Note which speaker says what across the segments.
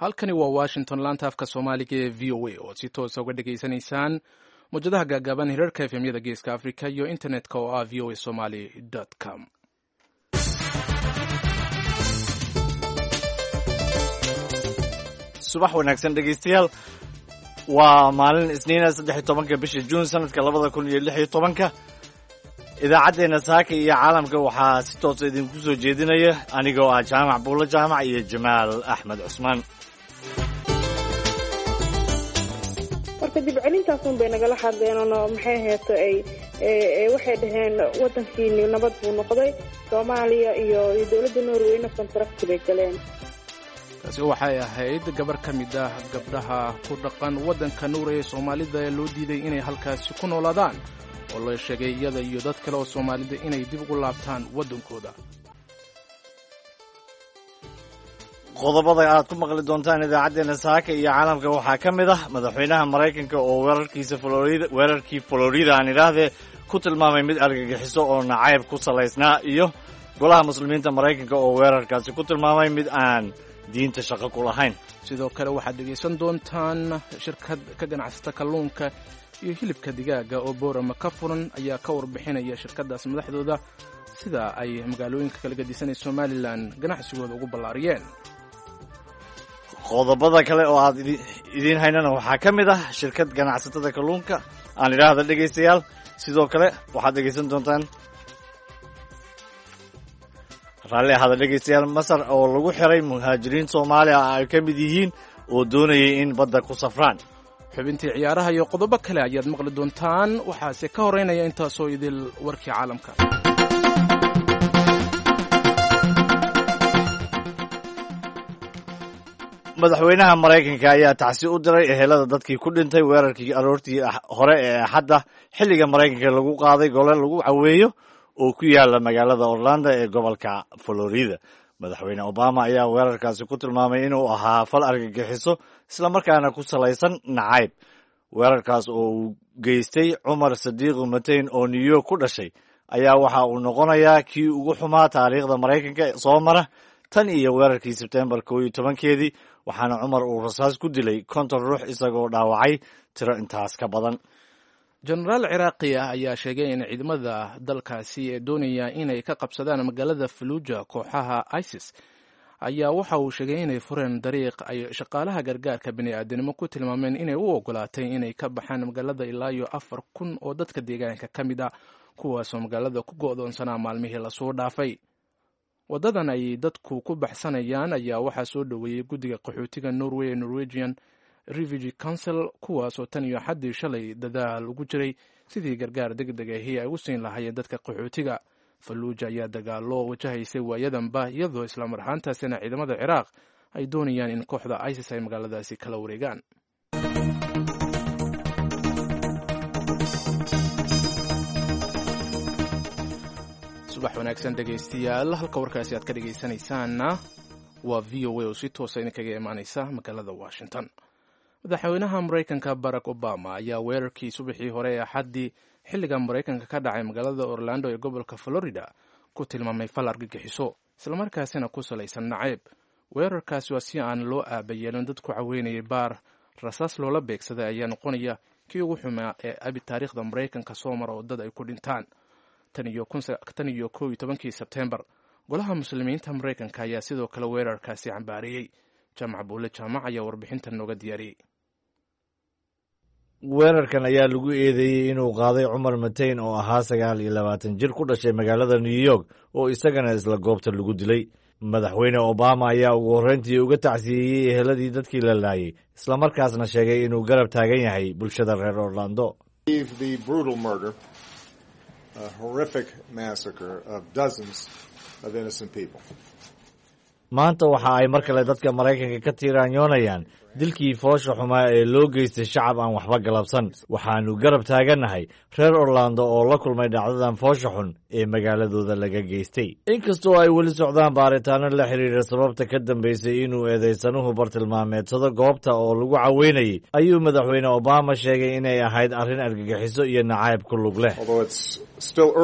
Speaker 1: halkani waa washington laanta afka soomaaliga ee v o a oo si toosa uga dhegaysanaysaan mawjadaha gaagaaban hirarka efemyada geeska africa iyo internetka oo ah v o a somaly com.
Speaker 2: subax wanaagsan dhegaystayaal, waa maalin isniina 13 bisha juun sanadka 2016. idaacaddeenna saaka iyo caalamka waxaa si toosa idinku soo jeedinaya anigoo ah jaamac buulo jaamac iyo jamaal axmed cusmaan.
Speaker 3: marka dibcelintaasuun bay nagala hadleenoo maxay heeto waxay dhaheen waddankiini nabad buu noqday, soomaaliya iyo dowladda norwayna contract bay galeen.
Speaker 1: taasi waxay ahayd gabar ka mid ah gabdhaha ku dhaqan waddanka Norway ee Soomaalida ee loo diiday inay halkaasi ku noolaadaan, oo loo sheegay iyada iyo dad kale oo Soomaalida inay dib ugu laabtaan waddankooda.
Speaker 2: qodobada aad ku maqli doontaan idaacaddeenna saaka iyo caalamka waxaa ka mid ah madaxweynaha Maraykanka oo weerarkii Florida aan idhaahdee ku tilmaamay mid argagixiso oo nacayb ku salaysnaa, iyo golaha muslimiinta Maraykanka oo weerarkaasi ku tilmaamay mid aan diinta shaqo ku lahayn.
Speaker 1: sidoo kale waxaad dhegaysan doontaan shirkad ka ganacsata kalluunka iyo hilibka digaaga oo boorama ka furan ayaa ka warbixinaya shirkadaas madaxdooda sida ay magaalooyinka kala gedisanay Somaliland ganacsigooda ugu ballaariyeen.
Speaker 2: qodobada kale oo aad idiin haynana waxaa ka mid ah shirkad ganacsatada kalluunka aan idhaahda dhegaystayaal. sidoo kale waxaad dhegaysan doontaan raalli ahada dhegaystayaal, Masar oo lagu xiray muhaajiriin Soomaali ah ay ka mid yihiin oo doonayay in badda ku safraan.
Speaker 1: xubintii ciyaaraha iyo qodobo kale ayaad maqli doontaan, waxaase ka horeynaya intaasoo idil warkii caalamka.
Speaker 2: madaxweynaha Maraykanka ayaa tacsi u diray ehelada dadkii ku dhintay weerarkii aroortii hore ee Axadda xilliga Maraykanka lagu qaaday gole lagu caweeyo oo ku yaala magaalada Orlando ee gobolka Florida. madaxweyne Obama ayaa weerarkaasi ku tilmaamay inuu ahaa fal argagixiso isla markaana ku salaysan nacayb. weerarkaas oo uu geystay Cumar Sadiq Mateen oo New York ku dhashay ayaa waxa uu noqonayaa kii ugu xumaa taariikhda Maraykanka soo mara tan iyo weerarkii Sebtembar 11-keedii, waxaana Cumar uu rasaas ku dilay 50 ruux isagoo dhaawacay tiro intaas ka badan.
Speaker 1: jenaraal ciraaqi ah ayaa sheegay in ciidamada dalkaasi ee doonaya inay ka qabsadaan magaalada Fallujah kooxaha ISIS ayaa waxa uu sheegay inay fureen dariiq ay shaqaalaha gargaarka bini'aadanimo ku tilmaameen inay u ogolaatay inay ka baxaan magaalada ilaa iyo 4,000 oo dadka deegaanka ka mid ah, kuwaasoo magaalada ku go'doonsanaa maalmihii lasoo dhaafay. waddadan ay dadku ku baxsanayaan ayaa waxaa soo dhoweeyey guddiga qaxootiga Norway ee Norwegian Refugee Council, kuwaasoo tan iyo xaddii shalay dadaal ugu jiray sidii gargaar degdeg ahi ay u siin lahaayeen dadka qaxootiga. Fallujah ayaa dagaallo wajahaysay waayadanba, iyadoo isla mar ahaantaasina ciidamada Ciraaq ay doonayaan in kooxda ISIS ay magaaladaasi kala wareegaan. subax wanaagsan dhegaystayaal, halka warkaasi aad ka dhegaysanaysaanna waa v o a oo si toosa idinkaga imaanaysa magaalada Washington. madaxweynaha Maraykanka Barack Obama ayaa weerarkii subaxii hore ee Axaddii xilliga Maraykanka ka dhacay magaalada Orlando ee gobolka Florida ku tilmaamay fal argagixiso islamarkaasina ku salaysan nacayb. weerarkaasi waa si aan loo aabayeelin dad ku caweynayay baar rasaas loola beegsaday ayaa noqonaya kii ugu xumaa ee abi taariikhda Maraykanka soo mara oo dad ay ku dhintaan tan iyo 11 Sebtembar. golaha muslimiinta Maraykanka ayaa sidoo kale weerarkaasi cambaariyey. jaamac buule jaamac ayaa warbixintan nooga diyaariyey.
Speaker 2: weerarkan ayaa lagu eedeeyey inuu qaaday Cumar Mateen oo ahaa 29 jir ku dhashay magaalada New York oo isagana isla goobta lagu dilay. madaxweyne Obama ayaa ugu horreyntii uga tacsiyeeyey eheladii dadkii la laayay, isla markaasna sheegay inuu garab taagan yahay bulshada reer Orlando.
Speaker 4: The brutal murder, a horrific massacre of dozens of innocent people.
Speaker 2: maanta waxa ay mar kale dadka Maraykanka ka tiiraanyoonayaan dilkii foosha xumaa ee loo geystay shacab aan waxba galabsan. waxaanu garab taagannahay reer Orlando oo la kulmay dhacdadan foosha xun ee magaaladooda laga geystay. inkastoo ay weli socdaan baaritaano la xiriira sababta ka dambeysay inuu eedeysanuhu bartilmaameedsado goobta oo lagu caweynayay, ayuu madaxweyne Obama sheegay inay ahayd arrin argagixiso iyo nacayb ku lug leh.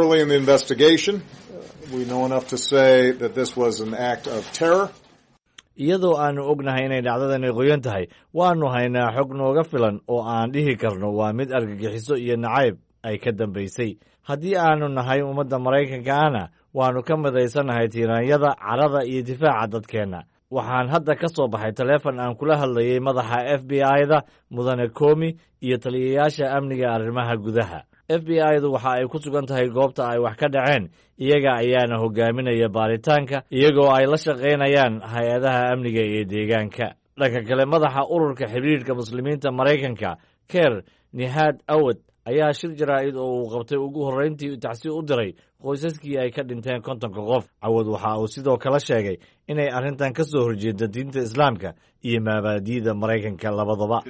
Speaker 4: We know enough to say that this was an act of terror.
Speaker 2: iyadoo aannu ognahay inay dhacdadani qoyan tahay waannu haynaa xog nooga filan oo aan dhihi karno waa mid argagixiso iyo nacayb ay ka dambaysay haddii aannu nahay ummadda maraykanka ahna waannu ka midaysannahay tiiraanyada carada iyo difaaca dadkeenna waxaan hadda ka soo baxay taleefon aan kula hadlayey madaxa f b i-da mudane komi iyo taliyayaasha amniga arrimaha gudaha f b i-du waxa ay ku sugan tahay goobta ay wax ka dhaceen iyaga ayaana hogaaminaya baaritaanka iyagoo ay la shaqaynayaan hay-adaha amniga iyo deegaanka dhanka kale madaxa ururka xiriirka muslimiinta maraykanka ker nihaad awad ayaa shir jaraa'id oo uu qabtay ugu horrayntii tacsi u diray qoysaskii ay ka dhinteen 50 qof cawad waxa uu sidoo kale sheegay inay arrintan ka soo horjeeda diinta islaamka iyo mabaadi'da maraykanka labadaba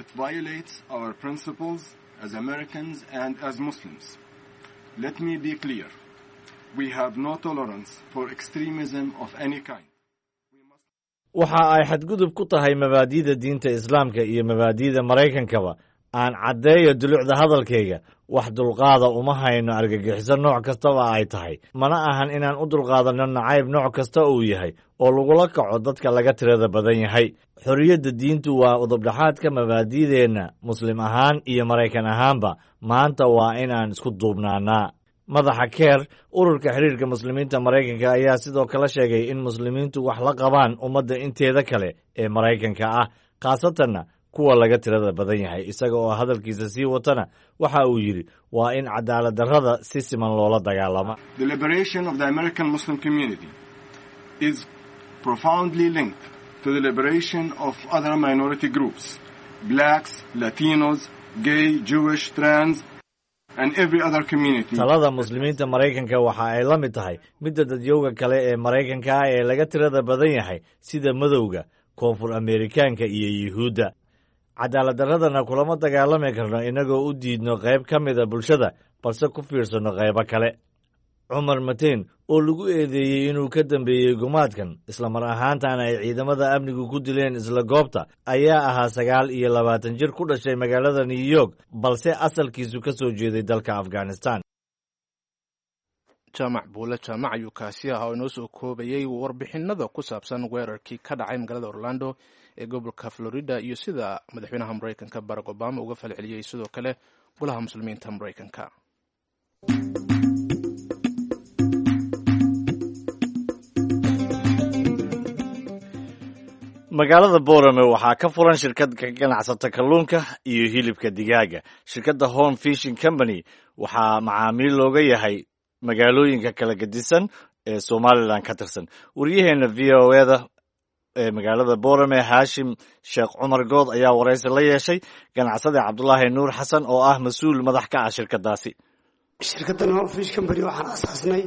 Speaker 5: as Americans and as Muslims. Let me be clear. We have no tolerance for extremism of any kind.
Speaker 2: waxa ay xadgudub ku tahay mabaadi'da diinta islaamka iyo mabaadi'da maraykankaba aan caddeeyo dulucda hadalkayga wax dulqaada uma hayno argagixiso nooc kastaba ay tahay mana ahan inaan u dulqaadanno nacayb nooc kasta uu yahay oo lagula kaco dadka laga tirada badan yahay xorriyadda diintu waa udubdhaxaadka mabaadi'deenna muslim ahaan iyo maraykan ahaanba maanta waa inaan isku duubnaanaa madaxa keer ururka xiriirka muslimiinta maraykanka ayaa sidoo kale sheegay in muslimiintu wax la qabaan ummadda inteeda kale ee maraykanka ah khaasatanna kuwa laga tirada badan yahay isaga oo hadalkiisa sii watana waxa uu yidhi waa in cadaalad darrada si siman loola dagaalama
Speaker 5: The liberation of the American Muslim community is profoundly linked to the liberation of other minority groups, blacks, Latinos, gay, Jewish, trans, and every other community.
Speaker 2: talada muslimiinta maraykanka waxa ay la mid tahay midda dadyowga kale ee maraykanka ah ee laga tirada badan yahay sida madowga koonfur ameerikaanka iyo yuhuudda cadaalad darradana kulama dagaalami karno innagoo u diidno qayb ka mida bulshada balse ku fiirsanno qaybo kale cumar mateen oo lagu eedeeyey inuu ka dambeeyey gumaadkan islamar ahaantaana ay ciidamada amnigu ku dileen isla goobta ayaa ahaa 29 jir ku dhashay magaalada new york balse asalkiisu ka soo jeeday dalka afghanistan
Speaker 1: jaamac buule jaamac ayuu kaasi ahaa oo inoo soo koobayey warbixinada ku saabsan weerarkii ka dhacay magaalada orlando ee gobolka florida iyo sida madaxweynaha maraykanka barack obama uga falceliyey sidoo kale golaha muslimiinta maraykanka
Speaker 2: magaalada boorame waxaa ka furan shirkad ka ganacsata kalluunka iyo hilibka digaaga shirkadda home fishing company waxaa macaamiil looga yahay magaalooyinka kala gedisan ee somalilan ka tirsan waryaheena v o eda ee magaalada boorame haashim sheekh cumar good ayaa waraysi la yeeshay ganacsade cabdulaahi nuur xasan oo ah mas-uul madax ka ah shirkadaasi
Speaker 6: shirkaddan home fish company waxaan asaasnay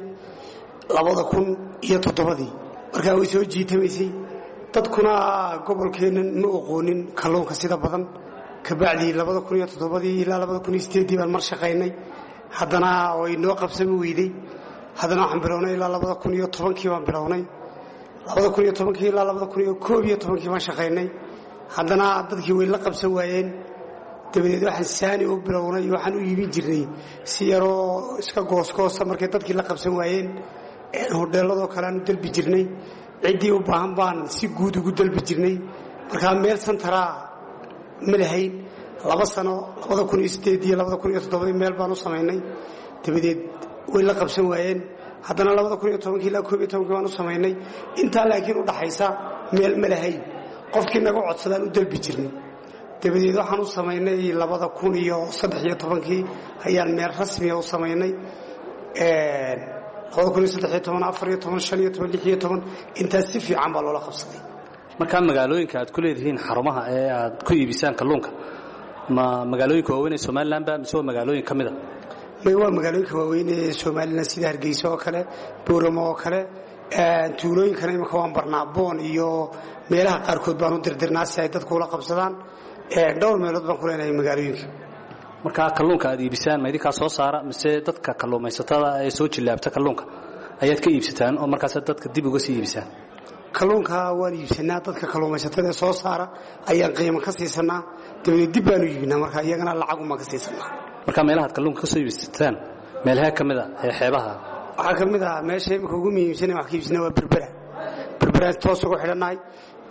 Speaker 6: 2007 markaa way soo jiitamaysay dadkuna gobolkeennan ma aqoonin kalluunka sida badan kabacdii 2007 ilaa 2008 baan mar shaqaynay haddana way noo qabsami weyday haddana waxaan bilownay ilaa 2010 baan bilownay 2010 ilaa 2011 baan shaqaynay haddana dadkii way la qabsan waayeen dabadeed waxaan saani u bilownay waxaan u iibin jirnay si yaroo iska goosgoosa markay dadkii la qabsan waayeen hodheeladoo kale aan u dalbi jirnay ciddii u baahan baan si guud ugu dalbi jirnay markaa meel santaraa ma lahayn 2 sano 2008 iyo 2007 meel baan u samaynay dabadeed way la qabsan waayeen haddana 2010 ilaa 2011 baan u samaynay intaa laakiin u dhaxaysa meel ma lahayn qofkii naga codsadaan u dalbi jirnay dabadeed waxaan u samaynay 2013 ayaan meel rasmiya u samaynay 2013 intaas si fiican baa loola qabsaday
Speaker 7: markaa magaalooyinka aad ku leedihiin xarumaha ee aad ku iibisaan kalluunka ma magaalooyinka waaweyn ee somaliland ba mise waa magaalooyin ka mid a
Speaker 6: waa magaalooyinka waaweyn ee somaliland sida hargeysa oo kale booramo oo kale tuulooyinkana imika waan barnaaboon iyo meelaha qaarkood baan u dirdirnaa si ay dadku ula qabsadaan dhowr meelood baan ku leenahay magaalooyinka
Speaker 7: markaa kalluunka aad iibisaan ma idinkaa soo saara mise dadka kalluumaysatada ee soo jillaabta kalluunka ayaad ka iibsataan oo markaas dadka dib uga sii iibisaan
Speaker 6: kalluunka waan iibsanaa dadka kalluumaysatada ee soo saara ayaan qiimo ka siisanaa dabadeed dib baanu iibinaa marka iyagana lacagumaan ka siisanaa
Speaker 7: markaa meelahaad kalluunka ka soo iibsataan meelaha ka mid a ee xeebaha
Speaker 6: waxaa ka mid ah meesha imika ugu muhiimsan wax ka iibsanaa waa berberaan toos ugu xidhannahay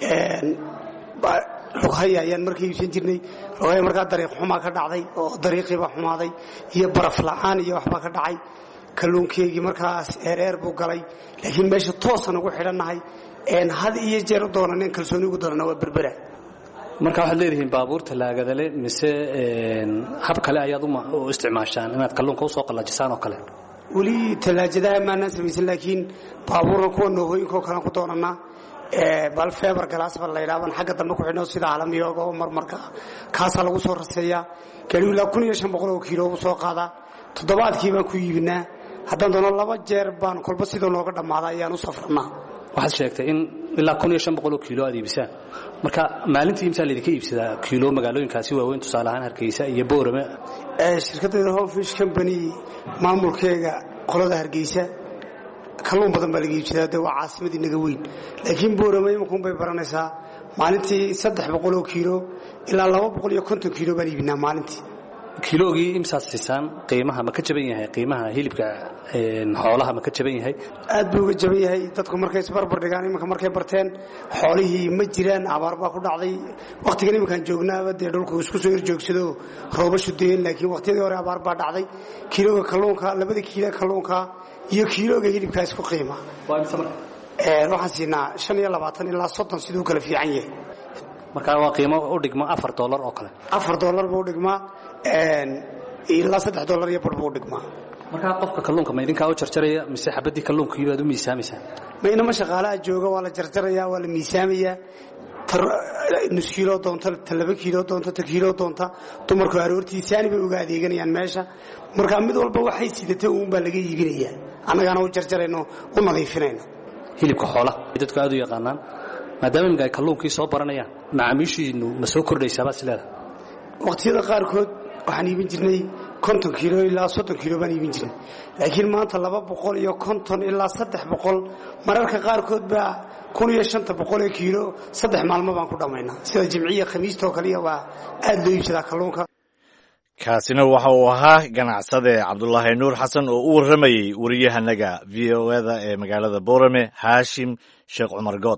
Speaker 6: lughaya ayaan marka iibsan jirnay. lughaya markaa dariiq xumaa ka dhacday oo dariiqiiba xumaaday iyo baraf la'aan iyo waxbaa ka dhacay. kalluunkeygii markaas eereer buu galay, laakiin meesha toosan ugu xidhannahay had iyo jeer u doonanen kalsooni ugu doonana waa berbera.
Speaker 7: marka waxaad leedihiin baabuurta laagadale mise hab kale ayaad u isticmaashaan inaad kalluunka usoo qallajisaan oo kale?
Speaker 6: weli talaajadaha maanaan samaysan, laakiin baabuurna kuwa noogooyinka oo kalean ku doonanaa. bal feebar galaas baa la yidhaha baan xagga dambe ku xidhno sida caalamiyooga oo marmarka kaasaa lagu soo raseeyaa. gaadhigu ilaa 1500 oo kiilo u soo qaadaa. toddobaadkii baan ku iibinaa. haddaan doono 2 jeer baan kolba sidoo nooga dhammaada ayaan u safrannaa.
Speaker 7: waxaad sheegtay in ilaa 1500 oo kiilo aad iibisaan. marka maalintii imsaa laydinka iibsadaa kiilo magaalooyinkaasi waaweyn, tusaale ahaan Hargeysa iyo Boorame?
Speaker 6: shirkaddeeda Home Fish Company maamulkeega qolada Hargeysa kalluun badan baa laga iibsadaa, dee waa caasimadii naga weyn. laakiin Boorame imankuun bay baranaysaa. maalintii 300 oo kiilo ilaa 250 kiilo baan iibinaa maalintii.
Speaker 7: kiiloogii imsaad siisaan? qiimaha ma ka jaban yahay qiimaha hilibka xoolaha ma ka jaban yahay?
Speaker 6: aad buu uga jaban yahay. dadku markay isbarbar dhigaan imanka markay barteen xoolihii ma jiraan, abaar baa ku dhacday. wakhtigan imankaan joognaaba dee dhulku isku soo horjoogsado roobashu deen, laakiin wakhtiyadii hore abaar baa dhacday. kiilooga kalluunka 2 kiilo kalluunka iyo kiilooga hilibkaa isku qiima. waxaan siinaa 25 ilaa 30 siduu kala fiican yahay.
Speaker 7: marka waa qiimo u dhigma $4 oo kale?
Speaker 6: $4 buu dhigmaa ilaa $3 iyo bar buu dhigmaa.
Speaker 7: marka qofka kalluunka ma idinkaa u jarjaraya mise xabadii kalluunkii baad u miisaamaysaan?
Speaker 6: ma inama shaqaalaha jooga waa la jarjarayaa, waa la miisaamayaa. nus kiilo doonta, 2 kiilo doonta, 1 kiilo doonta. dumarku aroortii saani bay uga adeeganayaan meesha. marka mid walba waxay sidatay uun baa laga iibinayaa, annagaana u jarjarayno u nadiifinayno.
Speaker 7: hilibka xoolaha dadku aad u yaqaanaan, maadaama imika ay kalluunkii soo baranayaan, macaamiishiinu ma soo kordhaysaabaa sileeda?
Speaker 6: waqtiyada qaarkood waxaan iibin jirnay 50 kiilo ilaa 30 kiilo baan iibin jirnay, laakiin maanta 250 ilaa 300 mararka qaarkood baa 1500 kiilo 3 maalmo baan ku dhamaynaa. sida jimciya khamiista oo kale waa aad loo iibsadaa kalluunka.
Speaker 2: kaasina waxa uu ahaa ganacsade Cabdullaahi Nuur Xasan oo u waramayay wariyahanaga VOA-da ee magaalada Boorame, Haashim Sheekh Cumar Good.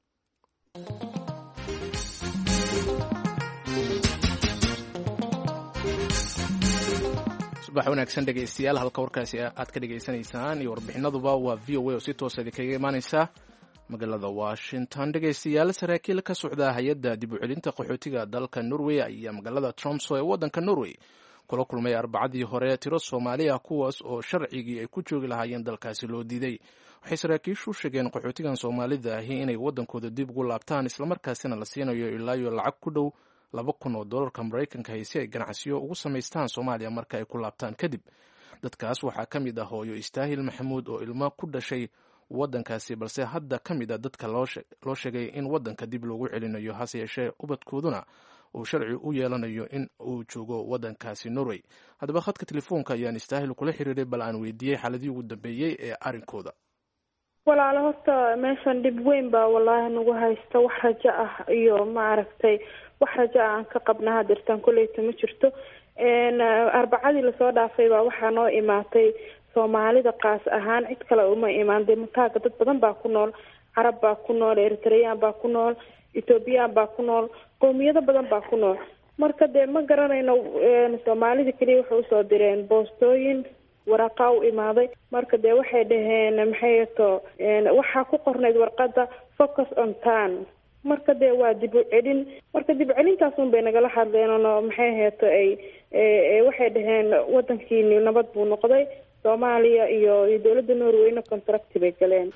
Speaker 1: subax wanaagsan dhegaystayaal, halka warkaasi aad ka dhegaysanaysaan iyo warbixinaduba waa VOA oo si toosa idinkaga imaanaysa magaalada Washington. dhegaystayaal, saraakiil ka socda hay-adda dib u celinta qaxootiga dalka Norway ayaa magaalada Tromsø ee waddanka Norway kula kulmay Arbacadii hore tiro Soomaali ah kuwaas oo sharcigii ay ku joogi lahaayeen dalkaasi loo diiday. waxay saraakiishu sheegeen qaxootigan Soomaalida ahi inay waddankooda dib ugu laabtaan, islamarkaasina la siinayo ilaa iyo lacag ku dhow $2,000 Maraykanka si ay ganacsiyo ugu samaystaan Soomaaliya marka ay ku laabtaan kadib. dadkaas waxaa ka mid ah hooyo Istaahil Maxamuud oo ilmo ku dhashay waddankaasi, balse hadda ka mid ah dadka loo sheegay in waddanka dib loogu celinayo, hase yeeshee ubadkooduna uu sharci u yeelanayo in uu joogo waddankaasi Norway. haddaba khadka telefoonka ayaan Istaahil kula xiriiray, bal aan weydiiyey xaaladii ugu dambeeyey ee arrinkooda.
Speaker 3: walaalo horta meeshan dhib weyn baa wallaahi nagu haysta. wax rajo ah iyo maaragtay wax rajo ah aan ka qabna hadirtaan kolleyta ma jirto. arbacadii lasoo dhaafay baa waxaa noo imaatay Soomaalida qaas ahaan, cid kale uma imaan. dee mataaga dad badan baa ku nool, carab baa ku nool, Eritrean baa ku nool, Ethiopian baa ku nool, qowmiyado badan baa ku nool. marka dee ma garanayno Soomaalida kaliya waxay usoo direen boostooyin waraqaa u imaaday. marka dee waxay dhaheen maxay to waxaa ku qornayd warqada focus on town. marka dee waa dib u celin. marka dib u celintaas un bay nagala hadleen oo maxay heeto waxay dhaheen waddankiini nabad buu noqday. Soomaaliya iyo dowladda Norwayna contract bay galeen.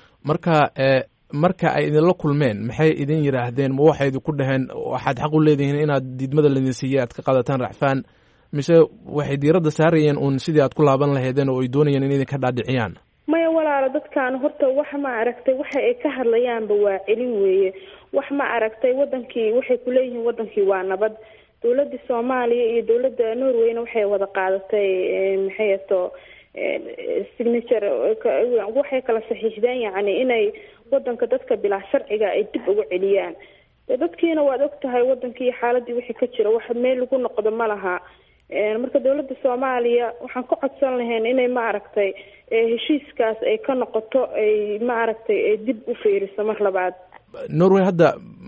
Speaker 1: marka ay idinla kulmeen maxay idin yiraahdeen? ma waxay idinku dhaheen waxaad xaq u leedihiin inaad diidmada ladin siiyay aad ka qaadataan racfaan, mise waxay diiradda saarayeen uun sidii aad ku laaban lahaydeen oo ay doonayeen in idinka dhaadhiciyaan?
Speaker 3: maya walaalo, dadkaan horta wax ma aragtay waxa ay ka hadlayaanba waa celin weeye. wax ma aragtay waddankii waxay ku leeyihiin waddankii waa nabad. dowladda Soomaaliya iyo dowladda Norwayna waxay wada qaadatay maxay to signature, waxay kala saxiixdeen yacni inay waddanka dadka bilaa sharciga ay dib ugu celiyaan. dadkiina waad ogtahay waddankii xaaladii wixii ka jira wax meel lagu noqdo ma laha. marka dowladda Soomaaliya waxaan ku codsan lahayn inay ma aragtay heshiiskaas ay ka noqoto, ay ma aragtay ay dib u fiiriso mar labaad.
Speaker 1: Norway hadda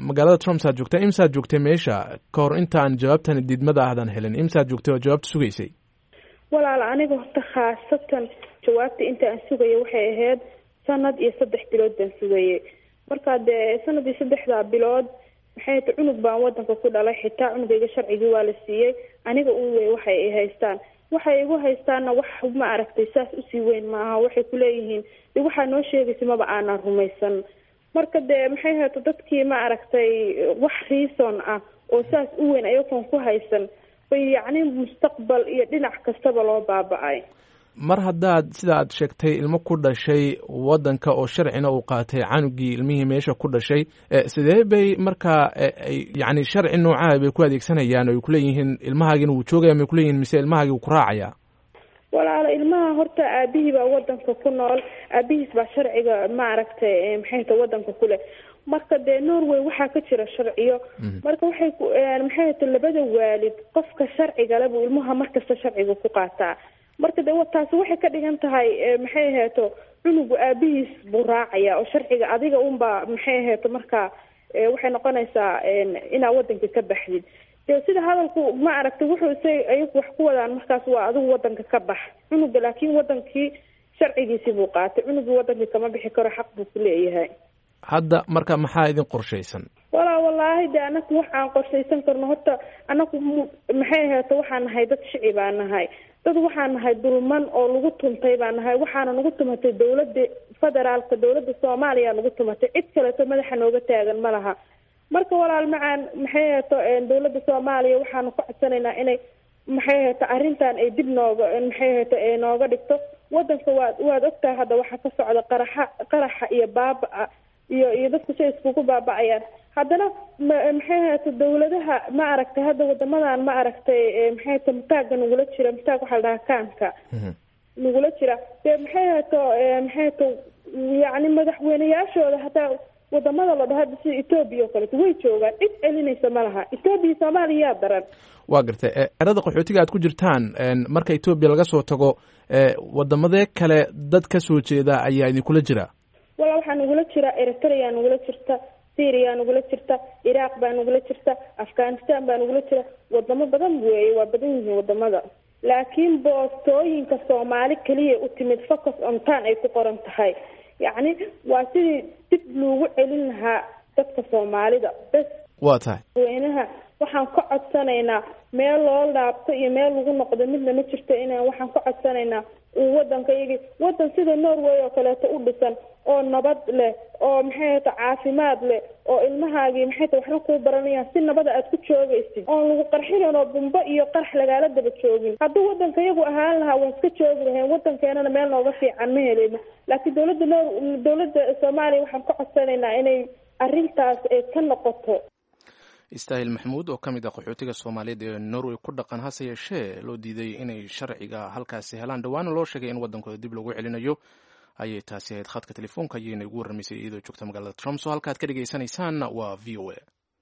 Speaker 1: magaalada Tromso aad joogtaa, imsaad joogtay meesha ka hor intaan jawaabtan diidmada aadan helin, imsaad joogtay oo jawaabta sugaysay?
Speaker 3: walaal aniga horta khaasatan jawaabta inta aan sugayay waxay ahayd 1 iyo 3 bilood baan sugayay. marka dee 1 iyo 3 bilood maxay tahay cunug baan wadanka ku dhalay, xitaa cunugayga sharcigii waa la siiyey, aniga uu weey waxay ay haystaan. waxay igu haystaana wax ma aragtay saas u sii weyn maaha, waxay ku leeyihiin waxa noo sheegaysa maba aanan rumaysan. marka dee maxay hayto dadkii ma aragtay wax reason ah oo saas u weyn ayagoon ku haysan bay yacni mustaqbal iyo dhinac kastaba loo baaba'ay.
Speaker 1: mar haddaad sida aad sheegtay ilmo ku dhashay wadanka oo sharcina uu qaatay canugii ilmihii meesha ku dhashay, sidee bay markaa yacni sharci noocaha bay ku adeegsanayaan oo ay ku leeyihiin ilmahaagina wuu joogaya may ku leeyihiin mise ilmahaagii wuu ku raacayaa?
Speaker 3: walaalo ilmaha horta aabihii baa wadanka ku nool, aabihiis baa sharciga ma aragtay maxay tahay wadanka ku leh. marka dee Norway waxaa ka jira sharciyo, marka waxay maxay tahay labada waalid qofka sharciga leh buu ilmaha markasta sharciga ku qaataa. marka dee taasi waxay ka dhigan tahay maxay ahaato cunugu aabihiis buu raacaya oo sharciga adiga unbaa maxay ahaato marka waxay noqonaysaa inaa wadanka ka baxdid. sida hadalku ma aragtay wuxuu ayagu wax ku wadaan markaas waa adigu wadanka ka bax, cunuga laakiin wadankii sharcigiisii buu qaatay, cunugii wadankii kama bixi karo, xaq buu ku leeyahay.
Speaker 1: hadda marka maxaa idin qorshaysan?
Speaker 3: wallaahi de anaku waxaan qorshaysan karno horta anaku maxay ahaato waxaan nahay dad shici baan nahay, dad waxaan nahay dulman oo lagu tuntay baan nahay, waxaana nagu tumatay dowladda federaalka, dowladda Soomaaliya nagu tumatay, cid kaleeto madaxa nooga taagan ma laha. marka walaal macaan maxay ahaato dowladda Soomaaliya waxaanu ku codsanaynaa inay maxay ahaato arrintan ay dib nooga maxay ahaato nooga dhigto. wadanka waad ogtahay hadda waxa ka socda qaraxa iyo baaba iyo dadku si iskugu baaba'ayaan. haddana maxay ahaato dowladaha ma aragtay hadda wadamadan ma aragtay maxay ahaato mutaaga nagula jira, mutaag waxaa la dhahaa kaanka nagula jira, dee maxay ahaato yacni madaxweyneyaashooda hataa wadamada la dhahaa sida Ethiopia oo kale way joogaan, cid celinaysa ma laha. Ethiopia Soomaaliya daran. waa gartay erada qaxootiga aad ku jirtaan marka Ethiopia laga soo tago wadamada kale dad ka soo jeeda ayaa idin kula jira? wala waxaan nagula jira Eritrea, nagula jirta Syria, nagula jirta Iraq, baa nagula jirta Afghanistan, baa nagula jira wadamo badan weeye, waa badan yihiin wadamada. laakiin boostooyinka Soomaali kaliya u timid focus on tan ay ku qoran tahay, yacni waa sidii dib loogu celin lahaa dadka Soomaalida bas. waa tahay weynaha waxaan ka codsanaynaa meel loo laabto iyo meel lagu noqdo midna ma jirto, inaan waxaan ka codsanaynaa uu wadankayagi wadan sida Norway oo kaleeto u dhisan oo nabad leh oo maxay tahay caafimaad leh oo ilmahaagii maxay tahay waxna ku baranayaan si nabada aad ku joogaysid oo lagu qarxin oo bumba iyo qarx lagaala daba joogin. hadduu wadankayagu ahaan lahaa waan iska joogi lahayn, wadankeenana meel nooga fiican ma heleyno. laakiin dowladda Soomaaliya waxaan ka codsanaynaa inay arrintaas ay ka noqoto.
Speaker 1: istaahil maxamuud oo ka mid ah qaxootiga Soomaaliyeed ee Norway ku dhaqan, hase yeeshee loo diiday inay sharciga halkaasi helaan, dhawaana loo sheegay in wadankooda dib loogu celinayo. ayay taasi ahayd khadka telefoonka ayayna ugu warramaysay iyadoo joogta magaalada Tromso. halkaad ka dhegaysanaysaanna waa VOA.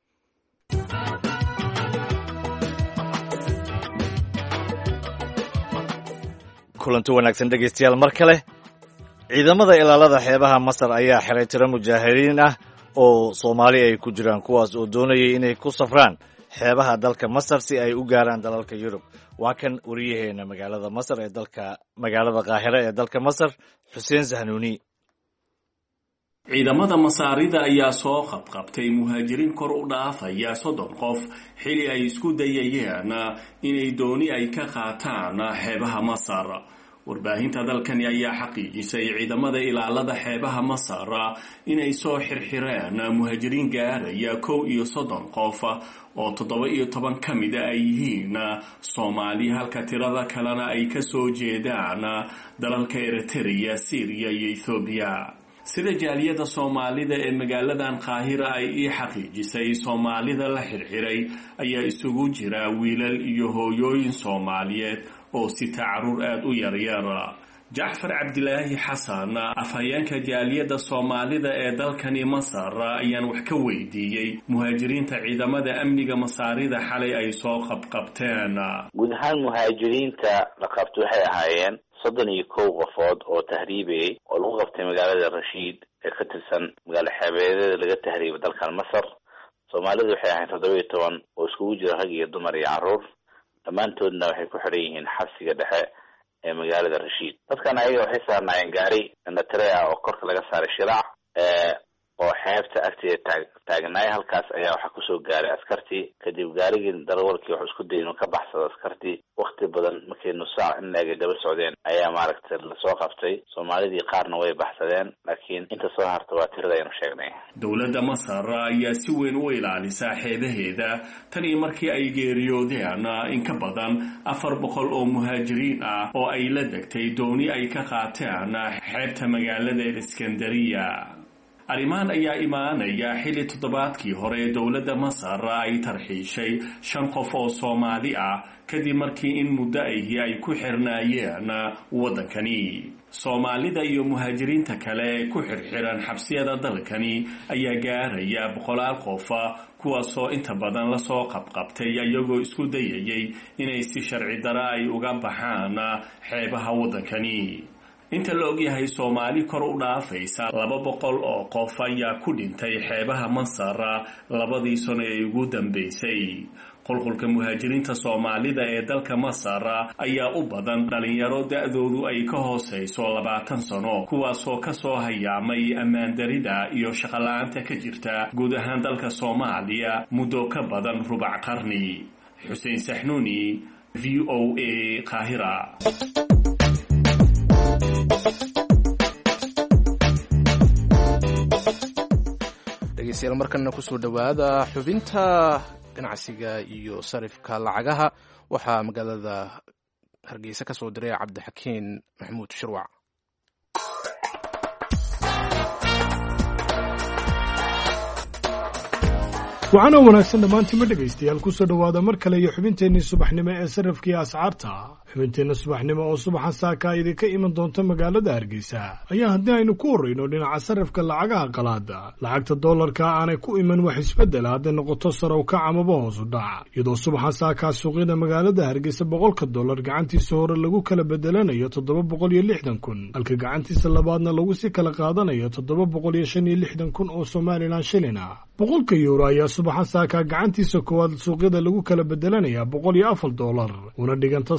Speaker 2: kulanti wanaagsan dhegaystayaal mar kale. ciidamada ilaalada xeebaha Masar ayaa xiray tiro mujaahiriin ah oo Soomaali ay ku jiraan, kuwaas oo doonayay inay ku safraan xeebaha dalka Masar si ay u gaaraan dalalka Yurub. waa kan wariyaheena magaalada Qaahira ee dalka Masar, Xuseen Zahnuuni.
Speaker 8: ciidamada Masaarida ayaa soo qabqabtay muhaajiriin kor u dhaafaya 30 qof xili ay isku dayayeen inay dooni ay ka qaataan xeebaha Masar. warbaahinta dalkani ayaa xaqiijisay ciidamada ilaalada xeebaha Masar inay soo xirxireen muhaajiriin gaaraya 31 qof oo 17 ka mid ay yihiin Soomaali, halka tirada kalena ay ka soo jeedaan dalalka Eritrea, Syria iyo Ethiopia. sida jaaliyada Soomaalida ee magaaladan Qaahira ay xaqiijisay, Soomaalida la xirxiray ayaa isugu jira wiilal iyo hooyooyin Soomaaliyeed oo sita caruur aad u yaryar. Jacfar Cabdilaahi Xasan, afhayeenka jaaliyada Soomaalida ee dalkani Masar, ayaan wax ka weydiiyey muhaajiriinta ciidamada amniga Masaarida xalay ay soo qabqabteen.
Speaker 9: guud ahaan muhaajiriinta la qabtay waxay ahaayeen 31 qofood oo tahriibay oo lagu qabtay magaalada Rashiid ee ka tirsan magaalo xeebeedeeda laga tahriibay dalkan Masar, soomaalidu waxay ahayn 17 oo iskugu jira rag iyo dumar iyo carruur dhammaantoodna waxay ku xidhan yihiin xabsiga dhexe ee magaalada Rashiid. dadkan ayaga waxay saarnaayeen gaari indhatire ah oo korka laga saaray shiraac oo xeebta agteeda taagnaay. halkaas ayaa waxaa kusoo gaaray askartii. kadib gaarigii darawalkii wuxuu isku dayay inuu ka baxsado askartii. waqti badan markay nus saac in ay daba socdeen ayaa maaragtay lasoo qabtay. soomaalidii qaarna way baxsadeen, laakiin inta soo harta waa tirada aynu sheegnay.
Speaker 8: dowladda Masar ayaa si weyn u ilaalisa xeebaheeda tan iyo markii ay geeriyoodeen in ka badan 400 oo muhaajiriin ah oo ay la degtay dooni ay ka qaateen xeebta magaalada Iskandariya. arrimahan ayaa imaanaya xilli toddobaadkii hore dowladda Masar ay tarxiishay 5 qof oo Soomaali ah kadib markii in muddo ay ku xirnaayeen waddankani. Soomaalida iyo muhaajiriinta kale ku xirxiran xabsiyada dalkani ayaa gaaraya 100 qof kuwaasoo inta badan la soo qabqabtay iyagoo isku dayayay inay si sharci darro ay uga baxaan xeebaha waddankani. inta la ogyahay Soomaali kor u dhaafaysa 200 oo qof ayaa ku dhintay xeebaha Masar 2 sano ee ugu dambeysay. qulqulka muhaajiriinta Soomaalida ee dalka Masar ayaa u badan dhalinyaro da'doodu ay ka hooseyso 20 sano kuwaasoo ka soo hayaamay ammaan darida iyo shaqo la'aanta ka jirta guud ahaan dalka Soomaaliya muddo ka badan rubac qarni. Xuseen Saxnuuni, VOA, Qaahira.
Speaker 1: dhegeystayaal markana kusoo dhawaada xubinta ganacsiga iyo sarifka lacagaha. waxaa magaalada Hargeysa ka soo diray Cabdixakiin Maxamuud Shirwac.
Speaker 10: waxaana wanaagsan dhammaantiinma dhegaystayaal kusoo dhowaada mar kale iyo xubinteennii subaxnimo ee sarrafkii ascaarta. xubinteenna subaxnimo oo subaxan saaka idinka iman doonta magaalada Hargeysa ayaa haddii aynu ku horrayno dhinaca sarrafka lacagaha qalaada. lacagta doolarka aanay ku iman wax isbeddela hadday noqoto sarow kac amaba hoos u dhac, iyadoo subaxan saakaa suuqyada magaalada Hargeysa 100 dollar gacantiisa hore lagu kala bedelanayo 760 kun, halka gacantiisa labaadna lagu si kala qaadanayo 765 kun oo Somaliland shilin ah. 100 euro ayaa subaxan saakaa gacantiisa koowaad suuqyada lagu kala bedelanaya 104 dollar, una dhiganta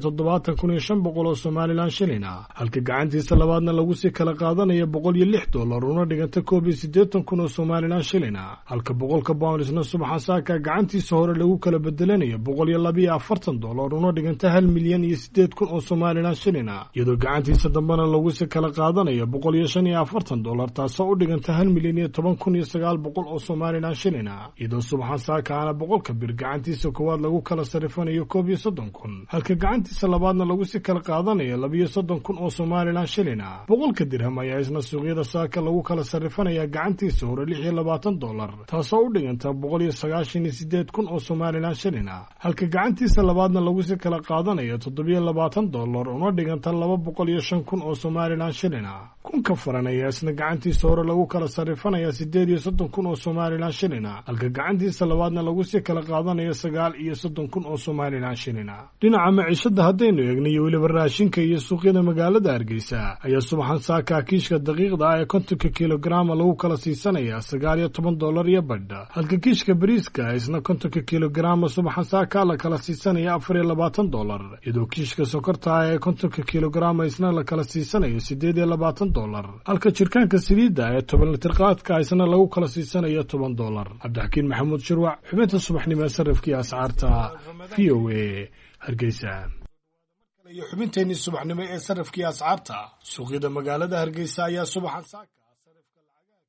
Speaker 10: 77500 oo Somaliland shilin ah, halka gacantiisa labaadna lagu si kala qaadanayo 106 dollar, una dhiganta 81 kun oo Somaliland shilin ah, halka 100 poundsna subaxan saakaa gacantiisa hore lagu kala bedelanayo 142 dollar, una dhiganta 1,008 kun oo Somaliland shilin ah, iyadoo gacantiisa dambena lagu si kala qaadanayo 145 dollar, taasoo u dhiganta 1,010,900 oo Somaliland shilin ah, iyadoo subaxan saakaana 100 bir gacantiisa koowaad lagu kala sarifanayo 31 kun, halka gacantiisa labaadna lagu si kala qaadanayo 32 kun oo Somaliland shilin ah. 100 dirham ayaa isna suuqyada saaka lagu kala sarifanaya gacantiisa hore 26 dollar, taasoo u dhiganta 198 kun oo Somaliland shilin ah, halka gacantiisa labaadna lagu si kala qaadanayo 27 dollar, una dhiganta 205 kun oo Somaliland shilin ah. kunka faran ayaa isna gacantiisa hore lagu kala sarifanaya 38 kun oo Somaliland shilin ah, halka gacantiisa labaadna lagu si kala qaadanayo 39 kun oo Somaliland shilin ah. dhinaca maciishada haddaynu eegno iyo weliba raashinka iyo suuqyada magaalada Hargeysa ayaa subaxan saaka kiishka daqiiqda ah ee 50 kilogram lagu kala siisanaya 19 dollar iyo badh, halka kiishka bariiska isna 50 kilogram subaxan saaka la kala siisanaya 24 dollar, iyadoo kiishka sokorta ee 50 kilogram isna la kala siisanayo 28 dollar, halka jirkaanka saliidda ee 10 litir qaadka isna lagu kala siisanayo 10 dollar. Cabdixakiin Maxamuud Shirwac, xubinta subaxnimo ee sarrifkii ascaarta, VOA, Hargeysa. iyo xubinteenii subaxnimo ee sarrifkii ascaarta. suuqyada magaalada Hargeysa ayaa subaxan saaka sarrifka lacagaha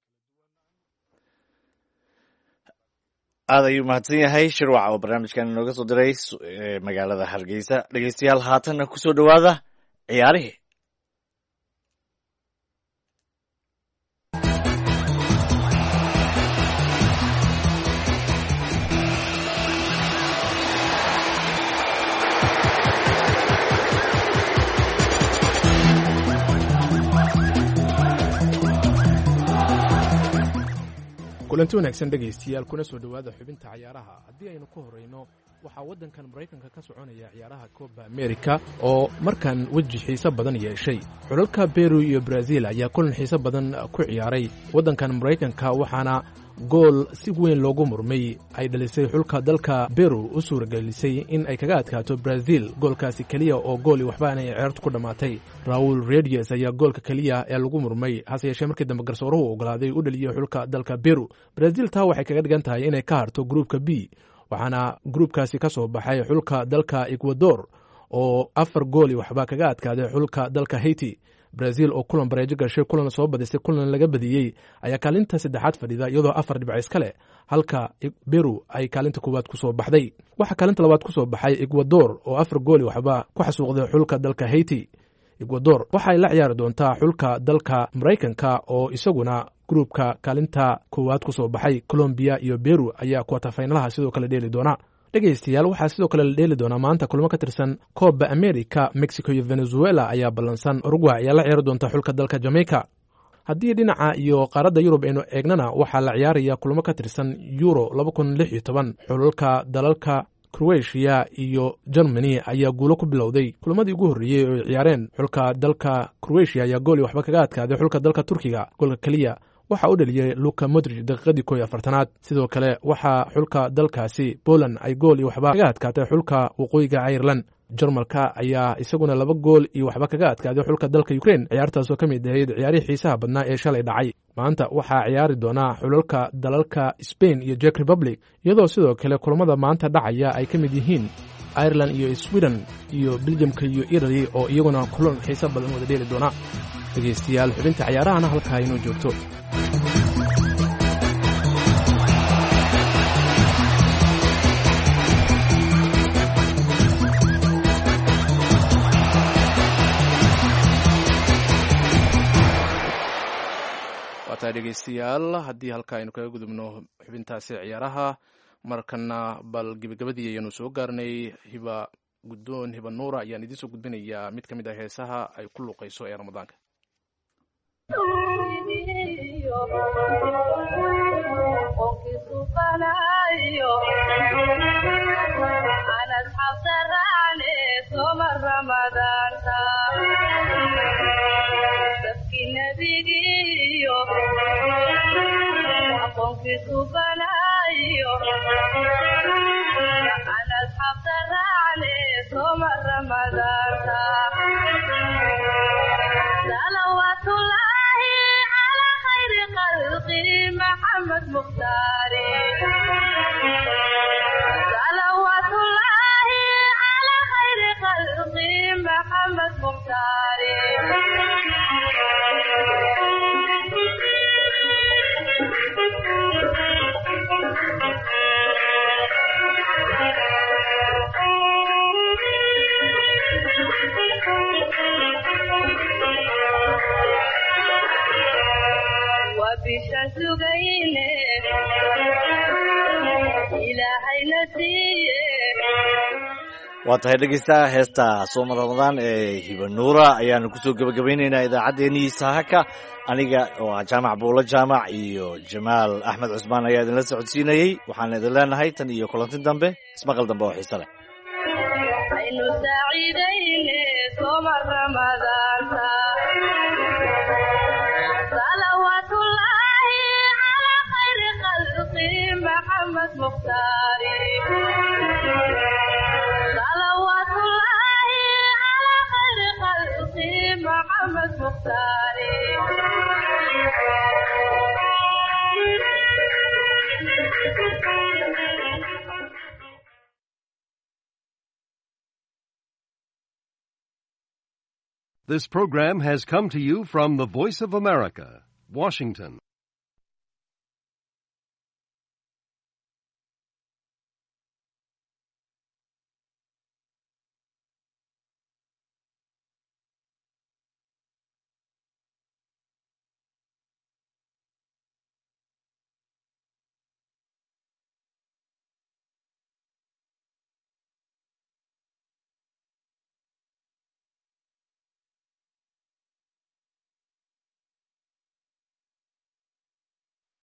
Speaker 2: aad ayuu mahadsan yahay Shirwac oo barnaamijkan inooga soo diray magaalada Hargeysa. dhegeystayaal haatanna kusoo dhawaada ciyaarihii.
Speaker 1: kulanti wanaagsan dhegaystayaal, kuna soo dhowaada xubinta ciyaaraha. haddii aynu ku horrayno, waxaa waddankan Maraykanka ka soconaya ciyaaraha Copa America oo markan weji xiiso badan yeeshay. xulalka Peru iyo Brazil ayaa kulan xiiso badan ku ciyaaray waddankan Maraykanka, waxaana gool si weyn loogu murmay ay dhalisay xulka dalka Peru u suuragelisay in ay kaga adkaato Brazil goolkaasi kaliya oo gool waxba ay ciyaartu ku dhamaatay. Raul Reyes ayaa goolka kaliya ee lagu murmay hase yeeshee markii dambe garsooruhu ogolaaday u dhaliyay xulka dalka Peru. Brazil taa waxay kaga dhigan tahay inay ka harto groupka B, waxaana groupkaasi ka soo baxay xulka dalka Ecuador oo 4 gool waxba kaga adkaaday xulka dalka Haiti. Brazil oo kulan bareejo gashay kulan soo badisay kulan laga badiyay ayaa kaalinta saddexaad fadhida iyadoo 4 dhibcood iska leh, halka Peru ay kaalinta koowaad ku soo baxday. Waxa kaalinta labaad ku soo baxay Ecuador oo 4 gool waxba ku xasuuqday xulka dalka Haiti. Ecuador waxay la ciyaari doontaa xulka dalka Mareykanka oo isaguna groupka kaalinta koowaad ku soo baxay. Colombia iyo Peru ayaa quarter finalaha sidoo kale dheeli doona. dhegaystayaal waxaa sidoo kale la dheeli doonaa maanta kulamo ka tirsan Copa America. Mexico iyo Venezuela ayaa ballansan. Uruguay ayaa la ciyaari doonta xulka dalka Jamaica. haddii dhinaca iyo qaaradda Yurub aynu eegnana waxaa la ciyaaraya kulamo ka tirsan Euro 2016 xulalka dalalka Croatia iyo Germany ayaa guulo ku bilowday kulamadii ugu horreeyay oo ciyaareen. Xulka dalka Croatia ayaa gool waxba kaga adkaaday xulka dalka Turkiga. Goolka kaliya waxa uu dhaliyay Luka Modric daqiiqadii 41aad. sidoo kale waxa xulka dalkaasi Poland ay gool waxba kaga adkaatay xulka waqooyiga Ireland. Jarmalka ayaa isaguna 2 gool waxba kaga adkaaday xulka dalka Ukraine. ciyaartaas oo kamid ahayd ciyaarihii xiisaha badnaa ee shalay dhacay. maanta waxaa ciyaari doona xulalka dalalka Spain iyo Czech Republic, iyadoo sidoo kale kulamada maanta dhacaya ay kamid yihiin Ireland iyo Sweden iyo Belgiumka iyo Italy oo iyaguna kulan xiiso badan wada dheeli doona. dhegaystayaal xubinta ciyaarahana halkaa inoo joogto. dhegaystayaal haddii halka aynu kaga gudubno xubintaasi ciyaaraha, markana bal gebagabadii ayanu soo gaarnay. hiba nuura ayaan idiin soo gudbinayaa mid ka mid ah heesaha ay ku luuqayso ee ramadaanka.
Speaker 2: waa tahay dhegeystaha heesta sooma ramadaan ee hiba nuura ayaanu kusoo gebagabaynaynaa idaacaddeenii saaka. aniga oo ah jaamac buulo jaamac iyo jamaal axmed cusmaan ayaa idinla socodsiinayey. waxaan idin leenahay tan iyo kulanti dambe, ismaqal dambe oo xiise leh.
Speaker 11: This program has come to you from the Voice of America, Washington.